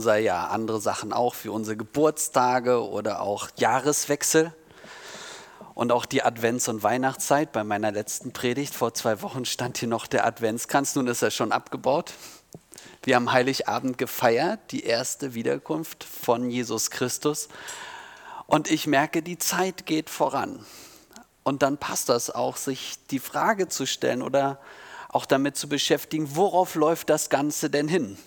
unser Jahr. Andere Sachen auch, wie unsere Geburtstage oder auch Jahreswechsel. Und auch die Advents- und Weihnachtszeit. Bei meiner letzten Predigt vor 2 Wochen stand hier noch der Adventskranz, nun ist er schon abgebaut. Wir haben Heiligabend gefeiert, die erste Wiederkunft von Jesus Christus. Und ich merke, die Zeit geht voran. Und dann passt das auch, sich die Frage zu stellen oder auch damit zu beschäftigen, worauf läuft das Ganze denn hin?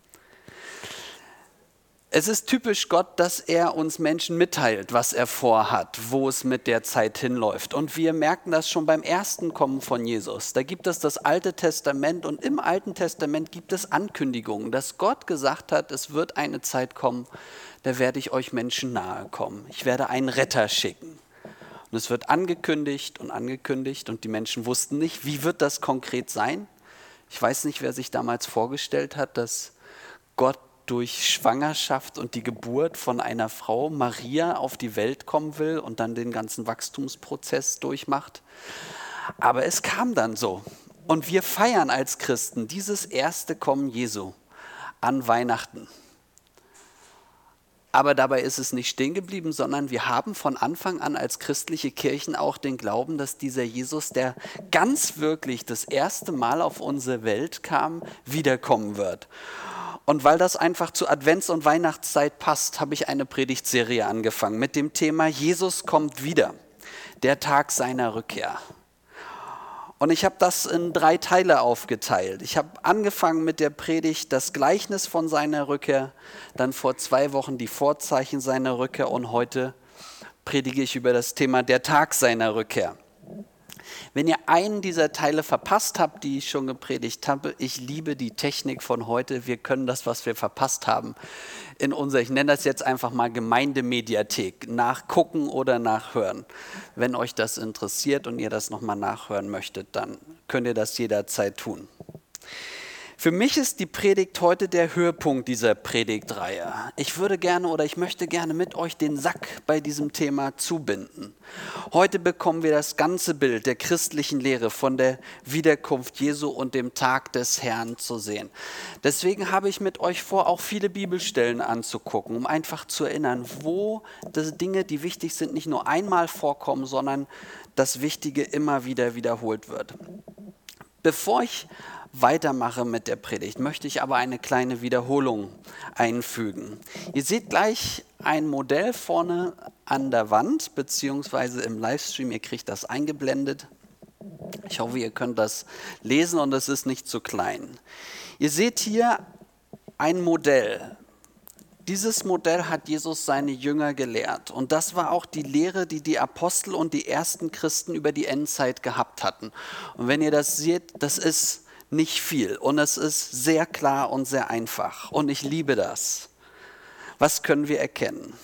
Es ist typisch Gott, dass er uns Menschen mitteilt, was er vorhat, wo es mit der Zeit hinläuft. Und wir merken das schon beim ersten Kommen von Jesus. Da gibt es das Alte Testament und im Alten Testament gibt es Ankündigungen, dass Gott gesagt hat, es wird eine Zeit kommen, da werde ich euch Menschen nahe kommen. Ich werde einen Retter schicken. Und es wird angekündigt und die Menschen wussten nicht, wie wird das konkret sein. Ich weiß nicht, wer sich damals vorgestellt hat, dass Gott durch Schwangerschaft und die Geburt von einer Frau, Maria, auf die Welt kommen will und dann den ganzen Wachstumsprozess durchmacht. Aber es kam dann so. Und wir feiern als Christen dieses erste Kommen Jesu an Weihnachten. Aber dabei ist es nicht stehen geblieben, sondern wir haben von Anfang an als christliche Kirchen auch den Glauben, dass dieser Jesus, der ganz wirklich das erste Mal auf unsere Welt kam, wiederkommen wird. Und weil das einfach zur Advents- und Weihnachtszeit passt, habe ich eine Predigtserie angefangen mit dem Thema Jesus kommt wieder, der Tag seiner Rückkehr. Und ich habe das in 3 Teile aufgeteilt. Ich habe angefangen mit der Predigt das Gleichnis von seiner Rückkehr, dann vor 2 Wochen die Vorzeichen seiner Rückkehr und heute predige ich über das Thema der Tag seiner Rückkehr. Wenn ihr einen dieser Teile verpasst habt, die ich schon gepredigt habe, ich liebe die Technik von heute. Wir können das, was wir verpasst haben, in unserer, ich nenne das jetzt einfach mal Gemeindemediathek, nachgucken oder nachhören. Wenn euch das interessiert und ihr das nochmal nachhören möchtet, dann könnt ihr das jederzeit tun. Für mich ist die Predigt heute der Höhepunkt dieser Predigtreihe. Ich möchte gerne mit euch den Sack bei diesem Thema zubinden. Heute bekommen wir das ganze Bild der christlichen Lehre von der Wiederkunft Jesu und dem Tag des Herrn zu sehen. Deswegen habe ich mit euch vor, auch viele Bibelstellen anzugucken, um einfach zu erinnern, wo die Dinge, die wichtig sind, nicht nur einmal vorkommen, sondern das Wichtige immer wieder wiederholt wird. Bevor ich weitermache mit der Predigt, möchte ich aber eine kleine Wiederholung einfügen. Ihr seht gleich ein Modell vorne an der Wand, beziehungsweise im Livestream, ihr kriegt das eingeblendet. Ich hoffe, ihr könnt das lesen und es ist nicht zu klein. Ihr seht hier ein Modell. Dieses Modell hat Jesus seine Jünger gelehrt und das war auch die Lehre, die die Apostel und die ersten Christen über die Endzeit gehabt hatten. Und wenn ihr das seht, das ist nicht viel und es ist sehr klar und sehr einfach und ich liebe das. Was können wir erkennen?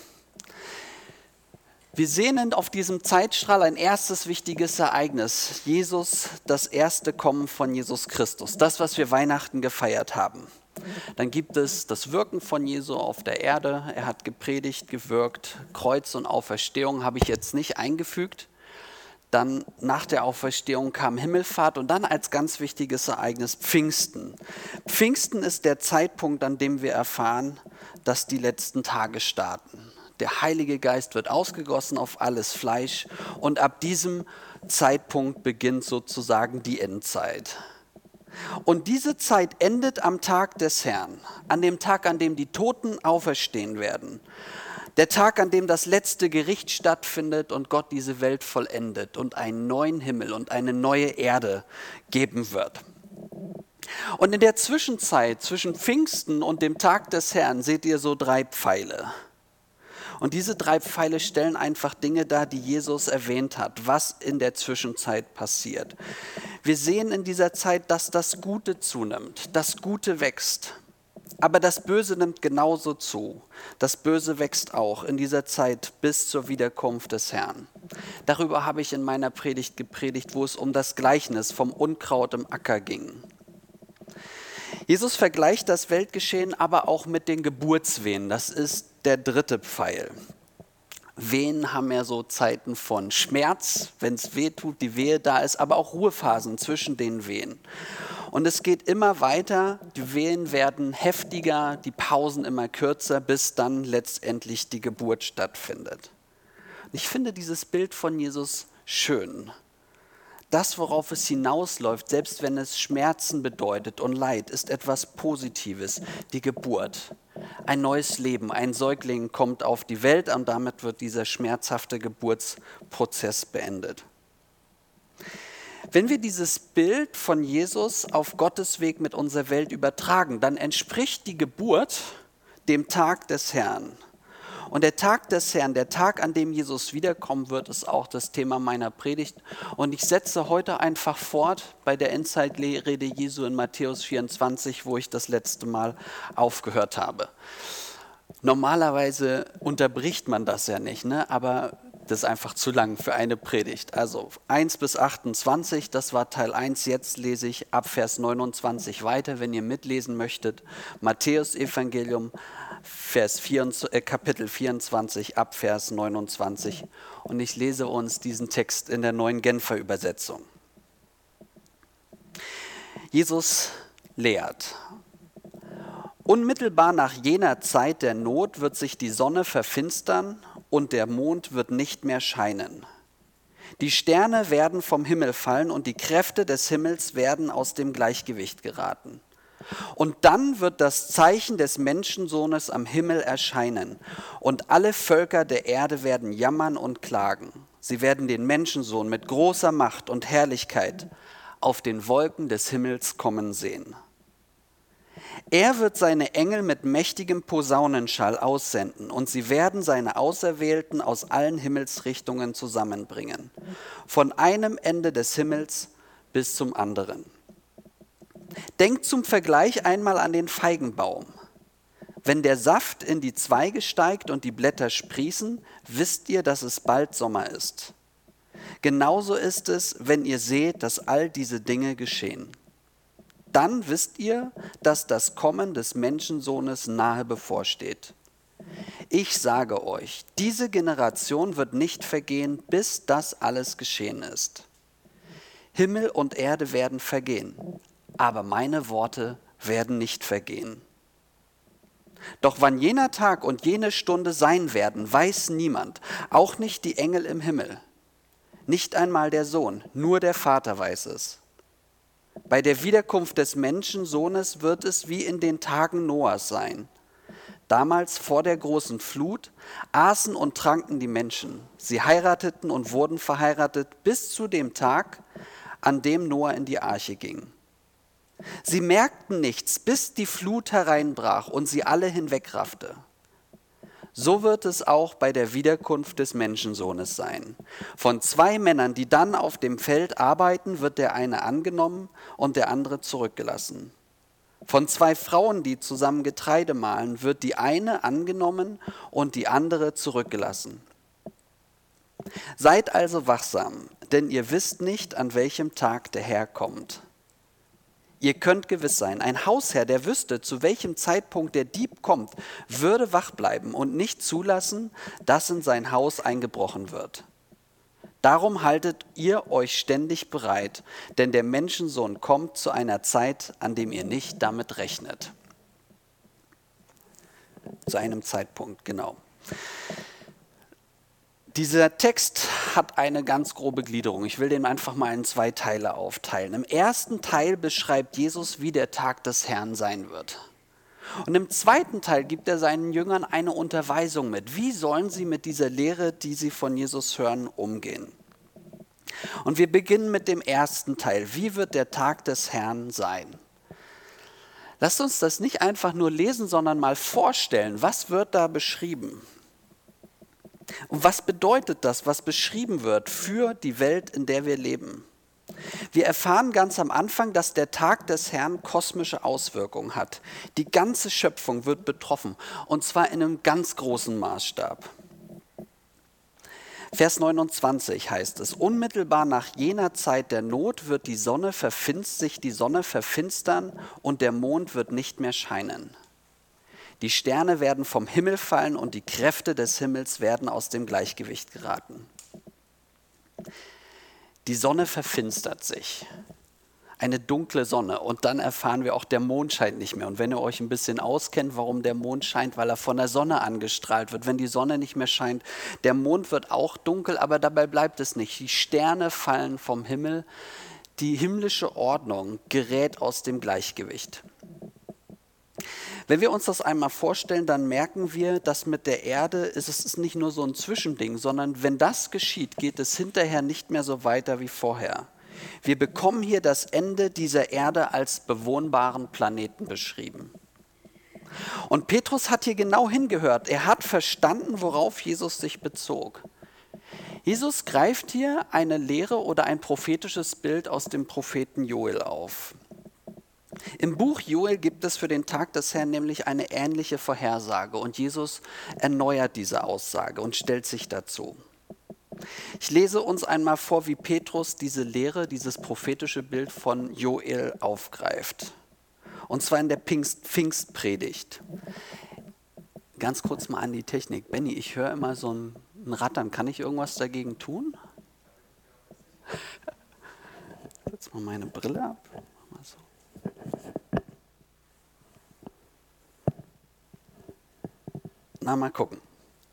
Wir sehen auf diesem Zeitstrahl ein erstes wichtiges Ereignis, das erste Kommen von Jesus Christus, das, was wir Weihnachten gefeiert haben. Dann gibt es das Wirken von Jesu auf der Erde, er hat gepredigt, gewirkt, Kreuz und Auferstehung habe ich jetzt nicht eingefügt. Dann nach der Auferstehung kam Himmelfahrt und dann als ganz wichtiges Ereignis Pfingsten. Pfingsten ist der Zeitpunkt, an dem wir erfahren, dass die letzten Tage starten. Der Heilige Geist wird ausgegossen auf alles Fleisch und ab diesem Zeitpunkt beginnt sozusagen die Endzeit. Und diese Zeit endet am Tag des Herrn, an dem Tag, an dem die Toten auferstehen werden. Der Tag, an dem das letzte Gericht stattfindet und Gott diese Welt vollendet und einen neuen Himmel und eine neue Erde geben wird. Und in der Zwischenzeit, zwischen Pfingsten und dem Tag des Herrn, seht ihr so 3 Pfeile. Und diese 3 Pfeile stellen einfach Dinge dar, die Jesus erwähnt hat, was in der Zwischenzeit passiert. Wir sehen in dieser Zeit, dass das Gute zunimmt, das Gute wächst. Aber das Böse nimmt genauso zu. Das Böse wächst auch in dieser Zeit bis zur Wiederkunft des Herrn. Darüber habe ich in meiner Predigt gepredigt, wo es um das Gleichnis vom Unkraut im Acker ging. Jesus vergleicht das Weltgeschehen aber auch mit den Geburtswehen. Das ist der 3. Pfeil. Wehen haben ja so Zeiten von Schmerz, wenn es weh tut, die Wehe da ist, aber auch Ruhephasen zwischen den Wehen. Und es geht immer weiter, die Wehen werden heftiger, die Pausen immer kürzer, bis dann letztendlich die Geburt stattfindet. Ich finde dieses Bild von Jesus schön. Das, worauf es hinausläuft, selbst wenn es Schmerzen bedeutet und Leid, ist etwas Positives, die Geburt. Ein neues Leben, ein Säugling kommt auf die Welt und damit wird dieser schmerzhafte Geburtsprozess beendet. Wenn wir dieses Bild von Jesus auf Gottes Weg mit unserer Welt übertragen, dann entspricht die Geburt dem Tag des Herrn. Und der Tag des Herrn, der Tag, an dem Jesus wiederkommen wird, ist auch das Thema meiner Predigt. Und ich setze heute einfach fort bei der Endzeitrede Jesu in Matthäus 24, wo ich das letzte Mal aufgehört habe. Normalerweise unterbricht man das ja nicht, ne? Aber das ist einfach zu lang für eine Predigt. Also 1 bis 28, das war Teil 1. Jetzt lese ich ab Vers 29 weiter, wenn ihr mitlesen möchtet. Matthäus Evangelium, Kapitel 24, ab Vers 29. Und ich lese uns diesen Text in der Neuen Genfer Übersetzung. Jesus lehrt. Unmittelbar nach jener Zeit der Not wird sich die Sonne verfinstern und der Mond wird nicht mehr scheinen. Die Sterne werden vom Himmel fallen und die Kräfte des Himmels werden aus dem Gleichgewicht geraten. Und dann wird das Zeichen des Menschensohnes am Himmel erscheinen und alle Völker der Erde werden jammern und klagen. Sie werden den Menschensohn mit großer Macht und Herrlichkeit auf den Wolken des Himmels kommen sehen. Er wird seine Engel mit mächtigem Posaunenschall aussenden und sie werden seine Auserwählten aus allen Himmelsrichtungen zusammenbringen, von einem Ende des Himmels bis zum anderen. Denkt zum Vergleich einmal an den Feigenbaum. Wenn der Saft in die Zweige steigt und die Blätter sprießen, wisst ihr, dass es bald Sommer ist. Genauso ist es, wenn ihr seht, dass all diese Dinge geschehen. Dann wisst ihr, dass das Kommen des Menschensohnes nahe bevorsteht. Ich sage euch, diese Generation wird nicht vergehen, bis das alles geschehen ist. Himmel und Erde werden vergehen, aber meine Worte werden nicht vergehen. Doch wann jener Tag und jene Stunde sein werden, weiß niemand, auch nicht die Engel im Himmel. Nicht einmal der Sohn, nur der Vater weiß es. Bei der Wiederkunft des Menschensohnes wird es wie in den Tagen Noahs sein. Damals vor der großen Flut aßen und tranken die Menschen. Sie heirateten und wurden verheiratet bis zu dem Tag, an dem Noah in die Arche ging. Sie merkten nichts, bis die Flut hereinbrach und sie alle hinwegraffte. So wird es auch bei der Wiederkunft des Menschensohnes sein. Von 2 Männern, die dann auf dem Feld arbeiten, wird der eine angenommen und der andere zurückgelassen. Von 2 Frauen, die zusammen Getreide mahlen, wird die eine angenommen und die andere zurückgelassen. Seid also wachsam, denn ihr wisst nicht, an welchem Tag der Herr kommt. Ihr könnt gewiss sein, ein Hausherr, der wüsste, zu welchem Zeitpunkt der Dieb kommt, würde wach bleiben und nicht zulassen, dass in sein Haus eingebrochen wird. Darum haltet ihr euch ständig bereit, denn der Menschensohn kommt zu einer Zeit, an dem ihr nicht damit rechnet. Zu einem Zeitpunkt, genau. Dieser Text hat eine ganz grobe Gliederung. Ich will den einfach mal in 2 Teile aufteilen. Im ersten Teil beschreibt Jesus, wie der Tag des Herrn sein wird. Und im zweiten Teil gibt er seinen Jüngern eine Unterweisung mit. Wie sollen sie mit dieser Lehre, die sie von Jesus hören, umgehen? Und wir beginnen mit dem ersten Teil. Wie wird der Tag des Herrn sein? Lasst uns das nicht einfach nur lesen, sondern mal vorstellen. Was wird da beschrieben? Und was bedeutet das, was beschrieben wird für die Welt, in der wir leben? Wir erfahren ganz am Anfang, dass der Tag des Herrn kosmische Auswirkungen hat. Die ganze Schöpfung wird betroffen, und zwar in einem ganz großen Maßstab. Vers 29 heißt es, unmittelbar nach jener Zeit der Not wird sich die Sonne verfinstern und der Mond wird nicht mehr scheinen. Die Sterne werden vom Himmel fallen und die Kräfte des Himmels werden aus dem Gleichgewicht geraten. Die Sonne verfinstert sich. eine dunkle Sonne. Und dann erfahren wir auch, der Mond scheint nicht mehr. Und wenn ihr euch ein bisschen auskennt, warum der Mond scheint, weil er von der Sonne angestrahlt wird. Wenn die Sonne nicht mehr scheint, der Mond wird auch dunkel, aber dabei bleibt es nicht. Die Sterne fallen vom Himmel. Die himmlische Ordnung gerät aus dem Gleichgewicht. Wenn wir uns das einmal vorstellen, dann merken wir, dass mit der Erde es ist nicht nur so ein Zwischending, sondern wenn das geschieht, geht es hinterher nicht mehr so weiter wie vorher. Wir bekommen hier das Ende dieser Erde als bewohnbaren Planeten beschrieben. Und Petrus hat hier genau hingehört. Er hat verstanden, worauf Jesus sich bezog. Jesus greift hier eine Lehre oder ein prophetisches Bild aus dem Propheten Joel auf. Im Buch Joel gibt es für den Tag des Herrn nämlich eine ähnliche Vorhersage und Jesus erneuert diese Aussage und stellt sich dazu. Ich lese uns einmal vor, wie Petrus diese Lehre, dieses prophetische Bild von Joel aufgreift. Und zwar in der Pfingstpredigt. Ganz kurz mal an die Technik. Benni, ich höre immer so ein Rattern. Kann ich irgendwas dagegen tun? Setz mal meine Brille ab. Mal so. Na, mal gucken.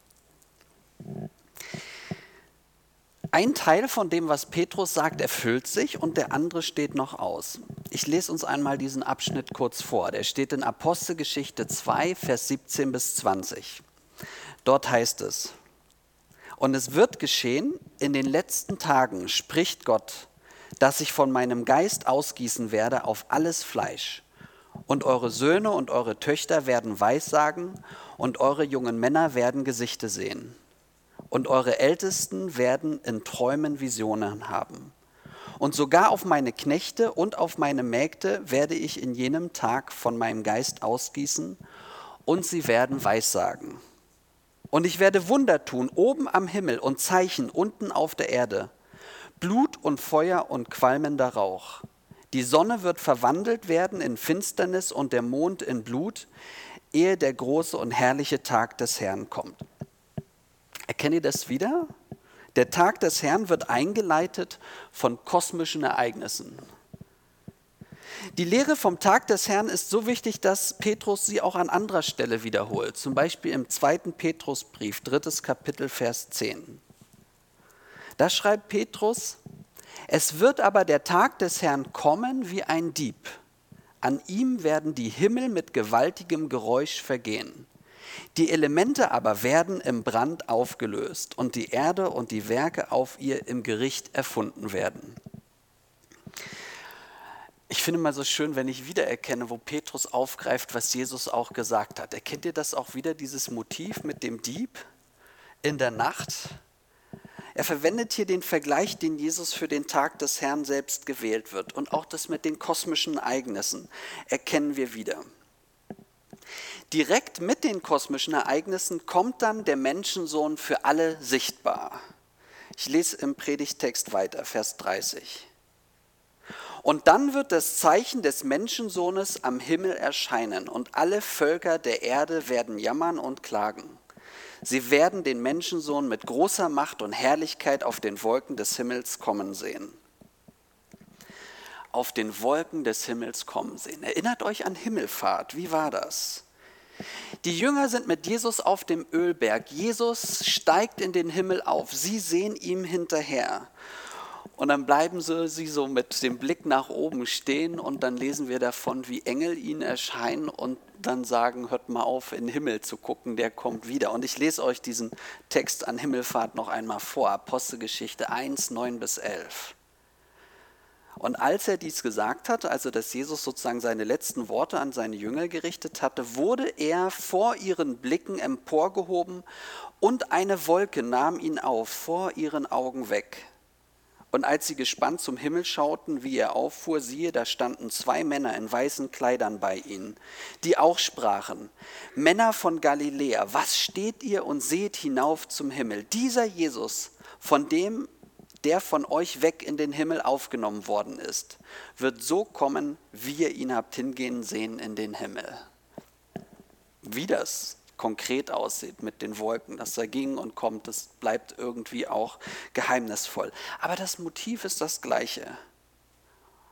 Ein Teil von dem, was Petrus sagt, erfüllt sich und der andere steht noch aus. Ich lese uns einmal diesen Abschnitt kurz vor. Der steht in Apostelgeschichte 2, Vers 17 bis 20. Dort heißt es: Und es wird geschehen, in den letzten Tagen spricht Gott, dass ich von meinem Geist ausgießen werde auf alles Fleisch. Und eure Söhne und eure Töchter werden Weissagen und eure jungen Männer werden Gesichte sehen. Und eure Ältesten werden in Träumen Visionen haben. Und sogar auf meine Knechte und auf meine Mägde werde ich in jenem Tag von meinem Geist ausgießen und sie werden Weissagen. Und ich werde Wunder tun oben am Himmel und Zeichen unten auf der Erde, Blut und Feuer und qualmender Rauch. Die Sonne wird verwandelt werden in Finsternis und der Mond in Blut, ehe der große und herrliche Tag des Herrn kommt. Erkennt ihr das wieder? Der Tag des Herrn wird eingeleitet von kosmischen Ereignissen. Die Lehre vom Tag des Herrn ist so wichtig, dass Petrus sie auch an anderer Stelle wiederholt. Zum Beispiel im 2. Petrusbrief, 3. Kapitel, Vers 10. Da schreibt Petrus: Es wird aber der Tag des Herrn kommen wie ein Dieb. An ihm werden die Himmel mit gewaltigem Geräusch vergehen. Die Elemente aber werden im Brand aufgelöst und die Erde und die Werke auf ihr im Gericht erfunden werden. Ich finde mal so schön, wenn ich wiedererkenne, wo Petrus aufgreift, was Jesus auch gesagt hat. Erkennt ihr das auch wieder, dieses Motiv mit dem Dieb in der Nacht? Er verwendet hier den Vergleich, den Jesus für den Tag des Herrn selbst gewählt wird. Und auch das mit den kosmischen Ereignissen erkennen wir wieder. Direkt mit den kosmischen Ereignissen kommt dann der Menschensohn für alle sichtbar. Ich lese im Predigtext weiter, Vers 30. Und dann wird das Zeichen des Menschensohnes am Himmel erscheinen und alle Völker der Erde werden jammern und klagen. Sie werden den Menschensohn mit großer Macht und Herrlichkeit auf den Wolken des Himmels kommen sehen. Auf den Wolken des Himmels kommen sehen. Erinnert euch an Himmelfahrt, wie war das? Die Jünger sind mit Jesus auf dem Ölberg. Jesus steigt in den Himmel auf. Sie sehen ihm hinterher. Und dann bleiben sie so mit dem Blick nach oben stehen und dann lesen wir davon, wie Engel ihnen erscheinen und dann sagen, hört mal auf, in den Himmel zu gucken, der kommt wieder. Und ich lese euch diesen Text an Himmelfahrt noch einmal vor, Apostelgeschichte 1, 9 bis 11. Und als er dies gesagt hatte, also dass Jesus sozusagen seine letzten Worte an seine Jünger gerichtet hatte, wurde er vor ihren Blicken emporgehoben und eine Wolke nahm ihn auf, vor ihren Augen weg. Und als sie gespannt zum Himmel schauten, wie er auffuhr, siehe, da standen 2 Männer in weißen Kleidern bei ihnen, die auch sprachen: Männer von Galiläa, was steht ihr und seht hinauf zum Himmel? Dieser Jesus, der von euch weg in den Himmel aufgenommen worden ist, wird so kommen, wie ihr ihn habt hingehen sehen in den Himmel. Wie das konkret aussieht mit den Wolken, dass er ging und kommt, das bleibt irgendwie auch geheimnisvoll. Aber das Motiv ist das gleiche.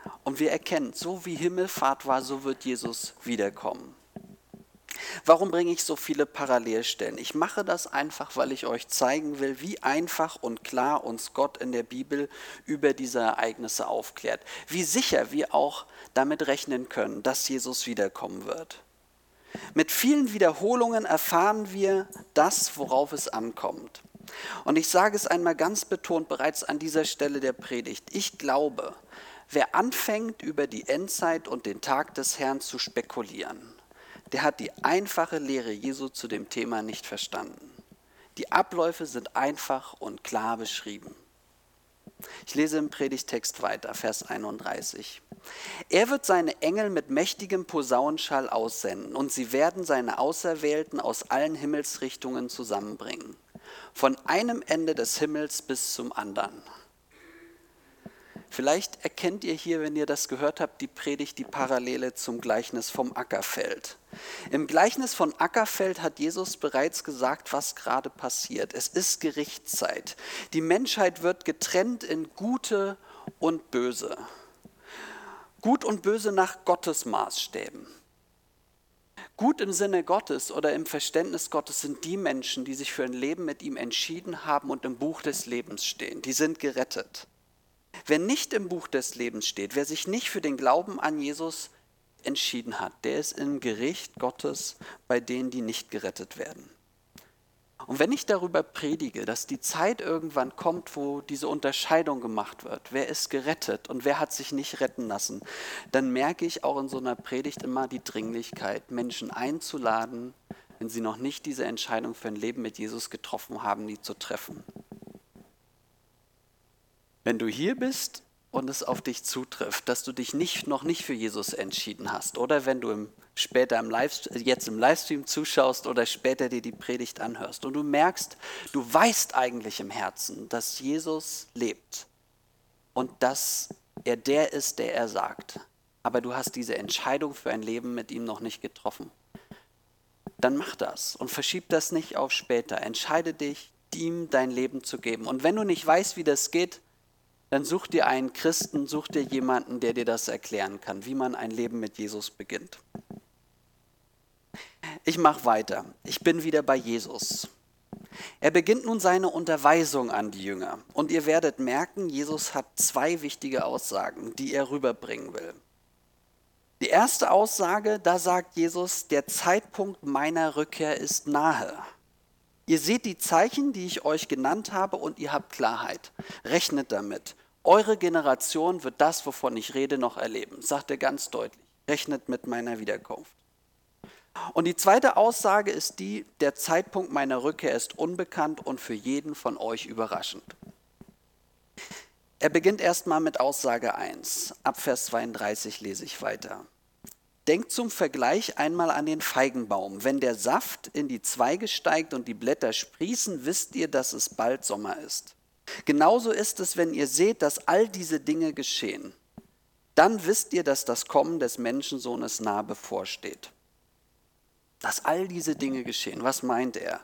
Und wir erkennen, so wie Himmelfahrt war, so wird Jesus wiederkommen. Warum bringe ich so viele Parallelstellen? Ich mache das einfach, weil ich euch zeigen will, wie einfach und klar uns Gott in der Bibel über diese Ereignisse aufklärt. Wie sicher wir auch damit rechnen können, dass Jesus wiederkommen wird. Mit vielen Wiederholungen erfahren wir das, worauf es ankommt. Und ich sage es einmal ganz betont bereits an dieser Stelle der Predigt. Ich glaube, wer anfängt, über die Endzeit und den Tag des Herrn zu spekulieren, der hat die einfache Lehre Jesu zu dem Thema nicht verstanden. Die Abläufe sind einfach und klar beschrieben. Ich lese im Predigtext weiter, Vers 31. Er wird seine Engel mit mächtigem Posaunenschall aussenden und sie werden seine Auserwählten aus allen Himmelsrichtungen zusammenbringen, von einem Ende des Himmels bis zum anderen. Vielleicht erkennt ihr hier, wenn ihr das gehört habt, die Predigt, die Parallele zum Gleichnis vom Ackerfeld. Im Gleichnis von Ackerfeld hat Jesus bereits gesagt, was gerade passiert. Es ist Gerichtszeit. Die Menschheit wird getrennt in Gute und Böse. Gut und Böse nach Gottes Maßstäben. Gut im Sinne Gottes oder im Verständnis Gottes sind die Menschen, die sich für ein Leben mit ihm entschieden haben und im Buch des Lebens stehen. Die sind gerettet. Wer nicht im Buch des Lebens steht, wer sich nicht für den Glauben an Jesus entschieden hat, der ist im Gericht Gottes bei denen, die nicht gerettet werden. Und wenn ich darüber predige, dass die Zeit irgendwann kommt, wo diese Unterscheidung gemacht wird, wer ist gerettet und wer hat sich nicht retten lassen, dann merke ich auch in so einer Predigt immer die Dringlichkeit, Menschen einzuladen, wenn sie noch nicht diese Entscheidung für ein Leben mit Jesus getroffen haben, die zu treffen. Wenn du hier bist und es auf dich zutrifft, dass du dich noch nicht für Jesus entschieden hast oder wenn du jetzt im Livestream zuschaust oder später dir die Predigt anhörst und du merkst, du weißt eigentlich im Herzen, dass Jesus lebt und dass er der ist, der er sagt, aber du hast diese Entscheidung für ein Leben mit ihm noch nicht getroffen, dann mach das und verschieb das nicht auf später. Entscheide dich, ihm dein Leben zu geben. Und wenn du nicht weißt, wie das geht, dann such dir einen Christen, such dir jemanden, der dir das erklären kann, wie man ein Leben mit Jesus beginnt. Ich mache weiter. Ich bin wieder bei Jesus. Er beginnt nun seine Unterweisung an die Jünger. Und ihr werdet merken, Jesus hat zwei wichtige Aussagen, die er rüberbringen will. Die erste Aussage, da sagt Jesus, der Zeitpunkt meiner Rückkehr ist nahe. Ihr seht die Zeichen, die ich euch genannt habe, und ihr habt Klarheit. Rechnet damit. Eure Generation wird das, wovon ich rede, noch erleben, sagt er ganz deutlich. Rechnet mit meiner Wiederkunft. Und die zweite Aussage ist die, der Zeitpunkt meiner Rückkehr ist unbekannt und für jeden von euch überraschend. Er beginnt erstmal mit Aussage 1. Ab Vers 32 lese ich weiter. Denkt zum Vergleich einmal an den Feigenbaum. Wenn der Saft in die Zweige steigt und die Blätter sprießen, wisst ihr, dass es bald Sommer ist. Genauso ist es, wenn ihr seht, dass all diese Dinge geschehen. Dann wisst ihr, dass das Kommen des Menschensohnes nahe bevorsteht. Dass all diese Dinge geschehen. Was meint er?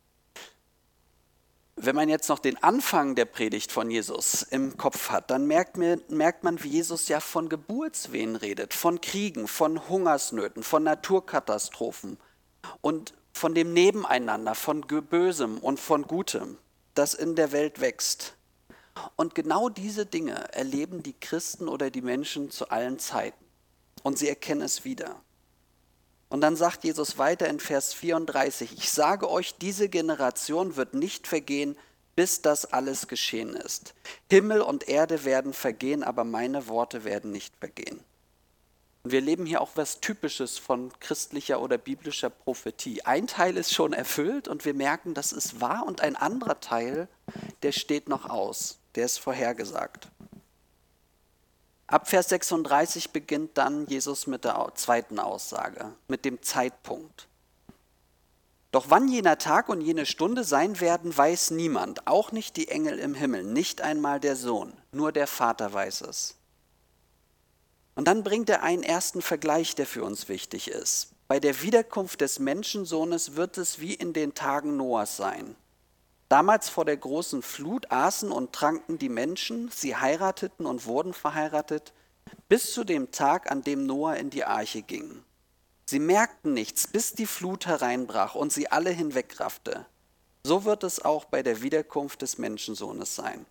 Wenn man jetzt noch den Anfang der Predigt von Jesus im Kopf hat, dann merkt man, wie Jesus ja von Geburtswehen redet, von Kriegen, von Hungersnöten, von Naturkatastrophen und von dem Nebeneinander, von Bösem und von Gutem, das in der Welt wächst. Und genau diese Dinge erleben die Christen oder die Menschen zu allen Zeiten. Und sie erkennen es wieder. Und dann sagt Jesus weiter in Vers 34, ich sage euch, diese Generation wird nicht vergehen, bis das alles geschehen ist. Himmel und Erde werden vergehen, aber meine Worte werden nicht vergehen. Und wir erleben hier auch was Typisches von christlicher oder biblischer Prophetie. Ein Teil ist schon erfüllt und wir merken, das ist wahr, und ein anderer Teil, der steht noch aus, der ist vorhergesagt. Ab Vers 36 beginnt dann Jesus mit der zweiten Aussage, mit dem Zeitpunkt. Doch wann jener Tag und jene Stunde sein werden, weiß niemand, auch nicht die Engel im Himmel, nicht einmal der Sohn, nur der Vater weiß es. Und dann bringt er einen ersten Vergleich, der für uns wichtig ist. Bei der Wiederkunft des Menschensohnes wird es wie in den Tagen Noahs sein. Damals vor der großen Flut aßen und tranken die Menschen, sie heirateten und wurden verheiratet, bis zu dem Tag, an dem Noah in die Arche ging. Sie merkten nichts, bis die Flut hereinbrach und sie alle hinwegraffte. So wird es auch bei der Wiederkunft des Menschensohnes sein.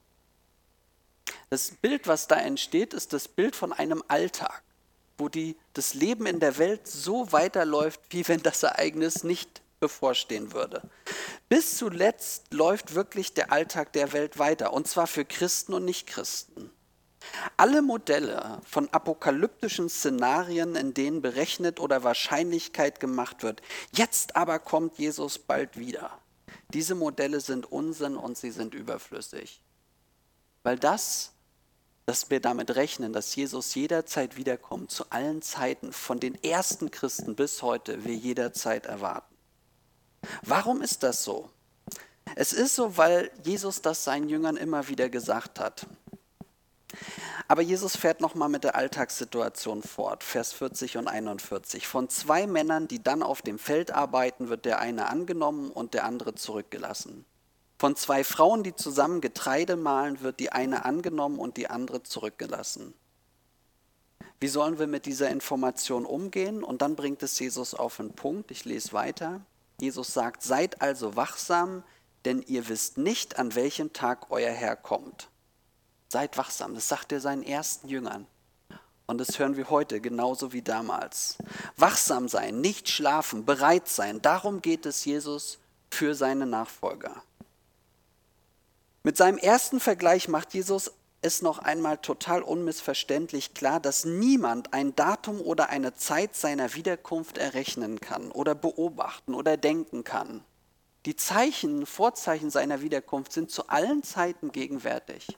Das Bild, was da entsteht, ist das Bild von einem Alltag, wo das Leben in der Welt so weiterläuft, wie wenn das Ereignis nicht bevorstehen würde. Bis zuletzt läuft wirklich der Alltag der Welt weiter, und zwar für Christen und Nichtchristen. Alle Modelle von apokalyptischen Szenarien, in denen berechnet oder Wahrscheinlichkeit gemacht wird, jetzt aber kommt Jesus bald wieder. Diese Modelle sind Unsinn und sie sind überflüssig. Weil dass wir damit rechnen, dass Jesus jederzeit wiederkommt, zu allen Zeiten, von den ersten Christen bis heute, wir jederzeit erwarten. Warum ist das so? Es ist so, weil Jesus das seinen Jüngern immer wieder gesagt hat. Aber Jesus fährt nochmal mit der Alltagssituation fort, Vers 40 und 41. Von 2 Männern, die dann auf dem Feld arbeiten, wird der eine angenommen und der andere zurückgelassen. Von 2 Frauen, die zusammen Getreide mahlen, wird die eine angenommen und die andere zurückgelassen. Wie sollen wir mit dieser Information umgehen? Und dann bringt es Jesus auf den Punkt. Ich lese weiter. Jesus sagt, seid also wachsam, denn ihr wisst nicht, an welchem Tag euer Herr kommt. Seid wachsam, das sagt er seinen ersten Jüngern. Und das hören wir heute genauso wie damals. Wachsam sein, nicht schlafen, bereit sein, darum geht es Jesus für seine Nachfolger. Mit seinem ersten Vergleich macht Jesus es noch einmal total unmissverständlich klar, dass niemand ein Datum oder eine Zeit seiner Wiederkunft errechnen kann oder beobachten oder denken kann. Die Vorzeichen seiner Wiederkunft sind zu allen Zeiten gegenwärtig.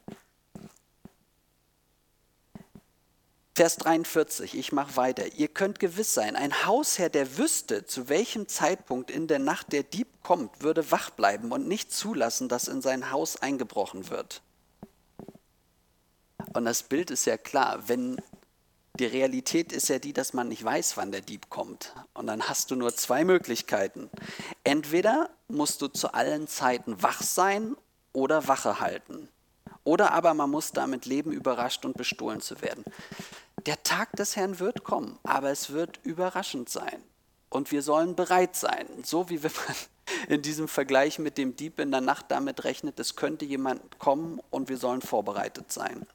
Vers 43, ich mache weiter. Ihr könnt gewiss sein, ein Hausherr, der wüsste, zu welchem Zeitpunkt in der Nacht der Dieb kommt, würde wach bleiben und nicht zulassen, dass in sein Haus eingebrochen wird. Und das Bild ist ja klar, die Realität ist ja die, dass man nicht weiß, wann der Dieb kommt. Und dann hast du nur 2 Möglichkeiten. Entweder musst du zu allen Zeiten wach sein oder Wache halten. Oder aber man muss damit leben, überrascht und bestohlen zu werden. Der Tag des Herrn wird kommen, aber es wird überraschend sein. Und wir sollen bereit sein. So wie wenn man in diesem Vergleich mit dem Dieb in der Nacht damit rechnet, es könnte jemand kommen und wir sollen vorbereitet sein.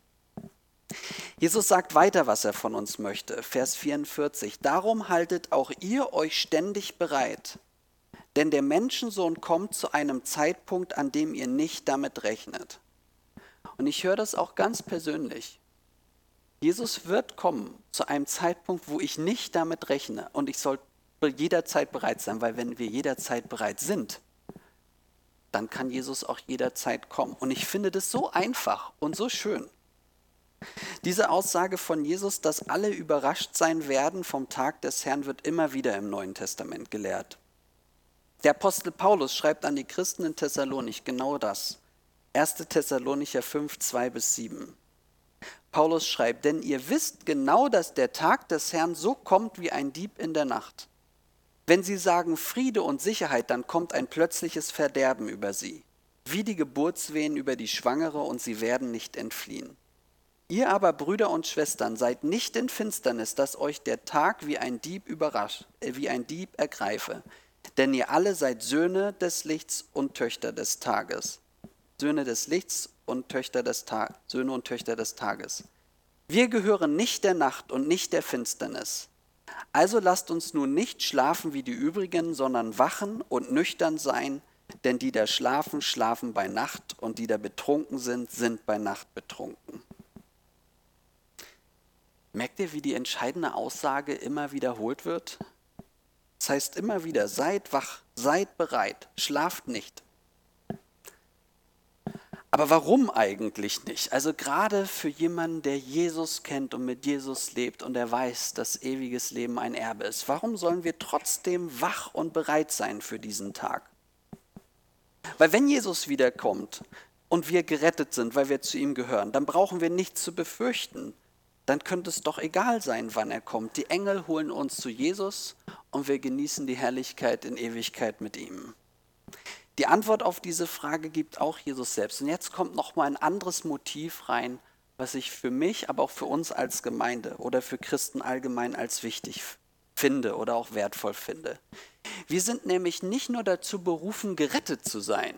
Jesus sagt weiter, was er von uns möchte. Vers 44. Darum haltet auch ihr euch ständig bereit. Denn der Menschensohn kommt zu einem Zeitpunkt, an dem ihr nicht damit rechnet. Und ich höre das auch ganz persönlich. Jesus wird kommen zu einem Zeitpunkt, wo ich nicht damit rechne. Und ich soll jederzeit bereit sein, weil wenn wir jederzeit bereit sind, dann kann Jesus auch jederzeit kommen. Und ich finde das so einfach und so schön. Diese Aussage von Jesus, dass alle überrascht sein werden vom Tag des Herrn, wird immer wieder im Neuen Testament gelehrt. Der Apostel Paulus schreibt an die Christen in Thessalonich genau das. 1. Thessalonicher 5, 2-7. Paulus schreibt, denn ihr wisst genau, dass der Tag des Herrn so kommt wie ein Dieb in der Nacht. Wenn sie sagen Friede und Sicherheit, dann kommt ein plötzliches Verderben über sie, wie die Geburtswehen über die Schwangere, und sie werden nicht entfliehen. Ihr aber, Brüder und Schwestern, seid nicht in Finsternis, dass euch der Tag wie ein Dieb ergreife. Denn ihr alle seid Söhne des Lichts und Töchter des Tages. Söhne des Lichts und Söhne und Töchter des Tages. Wir gehören nicht der Nacht und nicht der Finsternis. Also lasst uns nun nicht schlafen wie die übrigen, sondern wachen und nüchtern sein, denn die da schlafen, schlafen bei Nacht, und die da betrunken sind, sind bei Nacht betrunken. Merkt ihr, wie die entscheidende Aussage immer wiederholt wird? Das heißt immer wieder, seid wach, seid bereit, schlaft nicht. Aber warum eigentlich nicht? Also gerade für jemanden, der Jesus kennt und mit Jesus lebt und der weiß, dass ewiges Leben ein Erbe ist. Warum sollen wir trotzdem wach und bereit sein für diesen Tag? Weil wenn Jesus wiederkommt und wir gerettet sind, weil wir zu ihm gehören, dann brauchen wir nichts zu befürchten. Dann könnte es doch egal sein, wann er kommt. Die Engel holen uns zu Jesus und wir genießen die Herrlichkeit in Ewigkeit mit ihm. Die Antwort auf diese Frage gibt auch Jesus selbst. Und jetzt kommt noch mal ein anderes Motiv rein, was ich für mich, aber auch für uns als Gemeinde oder für Christen allgemein als wichtig finde oder auch wertvoll finde. Wir sind nämlich nicht nur dazu berufen, gerettet zu sein.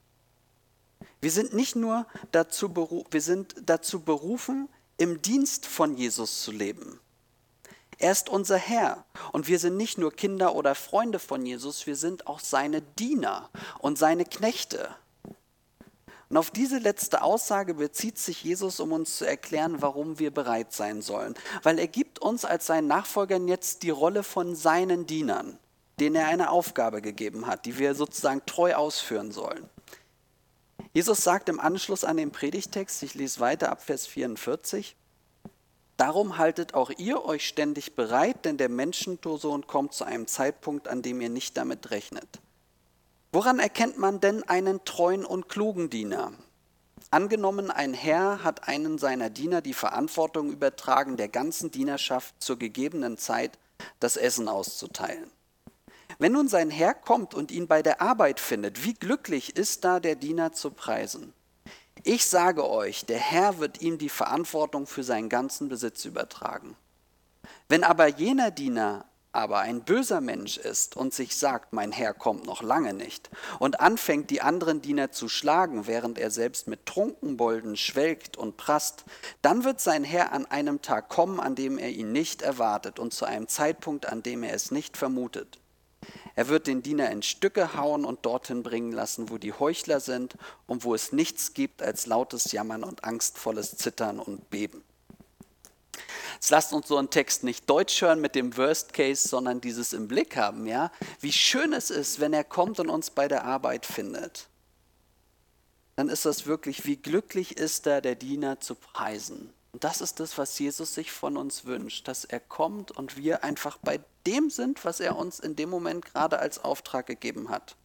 Wir sind nicht nur wir sind dazu berufen, im Dienst von Jesus zu leben. Er ist unser Herr und wir sind nicht nur Kinder oder Freunde von Jesus, wir sind auch seine Diener und seine Knechte. Und auf diese letzte Aussage bezieht sich Jesus, um uns zu erklären, warum wir bereit sein sollen. Weil er gibt uns als seinen Nachfolgern jetzt die Rolle von seinen Dienern, denen er eine Aufgabe gegeben hat, die wir sozusagen treu ausführen sollen. Jesus sagt im Anschluss an den Predigtext, ich lese weiter ab Vers 44, darum haltet auch ihr euch ständig bereit, denn der Menschensohn kommt zu einem Zeitpunkt, an dem ihr nicht damit rechnet. Woran erkennt man denn einen treuen und klugen Diener? Angenommen, ein Herr hat einen seiner Diener die Verantwortung übertragen, der ganzen Dienerschaft zur gegebenen Zeit das Essen auszuteilen. Wenn nun sein Herr kommt und ihn bei der Arbeit findet, wie glücklich ist da der Diener zu preisen? Ich sage euch, der Herr wird ihm die Verantwortung für seinen ganzen Besitz übertragen. Wenn aber jener Diener aber ein böser Mensch ist und sich sagt, mein Herr kommt noch lange nicht, und anfängt, die anderen Diener zu schlagen, während er selbst mit Trunkenbolden schwelgt und prasst, dann wird sein Herr an einem Tag kommen, an dem er ihn nicht erwartet und zu einem Zeitpunkt, an dem er es nicht vermutet. Er wird den Diener in Stücke hauen und dorthin bringen lassen, wo die Heuchler sind und wo es nichts gibt als lautes Jammern und angstvolles Zittern und Beben. Jetzt lasst uns so einen Text nicht deutsch hören mit dem Worst Case, sondern dieses im Blick haben, ja? Wie schön es ist, wenn er kommt und uns bei der Arbeit findet. Dann ist das wirklich, wie glücklich ist da der Diener zu preisen. Und das ist das, was Jesus sich von uns wünscht, dass er kommt und wir einfach bei dem sind, was er uns in dem Moment gerade als Auftrag gegeben hat.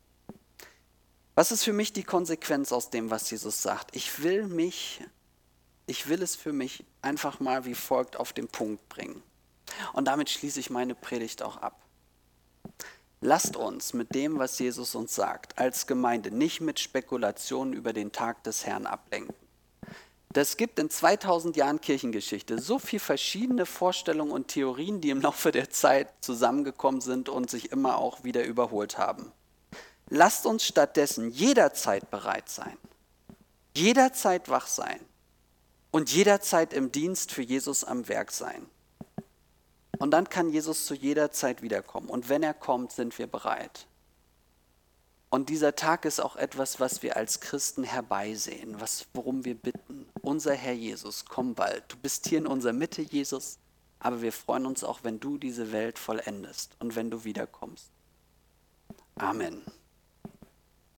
Was ist für mich die Konsequenz aus dem, was Jesus sagt? Ich will es für mich einfach mal wie folgt auf den Punkt bringen. Und damit schließe ich meine Predigt auch ab. Lasst uns mit dem, was Jesus uns sagt, als Gemeinde nicht mit Spekulationen über den Tag des Herrn ablenken. Es gibt in 2000 Jahren Kirchengeschichte so viele verschiedene Vorstellungen und Theorien, die im Laufe der Zeit zusammengekommen sind und sich immer auch wieder überholt haben. Lasst uns stattdessen jederzeit bereit sein, jederzeit wach sein und jederzeit im Dienst für Jesus am Werk sein. Und dann kann Jesus zu jeder Zeit wiederkommen. Und wenn er kommt, sind wir bereit. Und dieser Tag ist auch etwas, was wir als Christen herbeisehen, worum wir bitten. Unser Herr Jesus, komm bald. Du bist hier in unserer Mitte, Jesus, aber wir freuen uns auch, wenn du diese Welt vollendest und wenn du wiederkommst. Amen.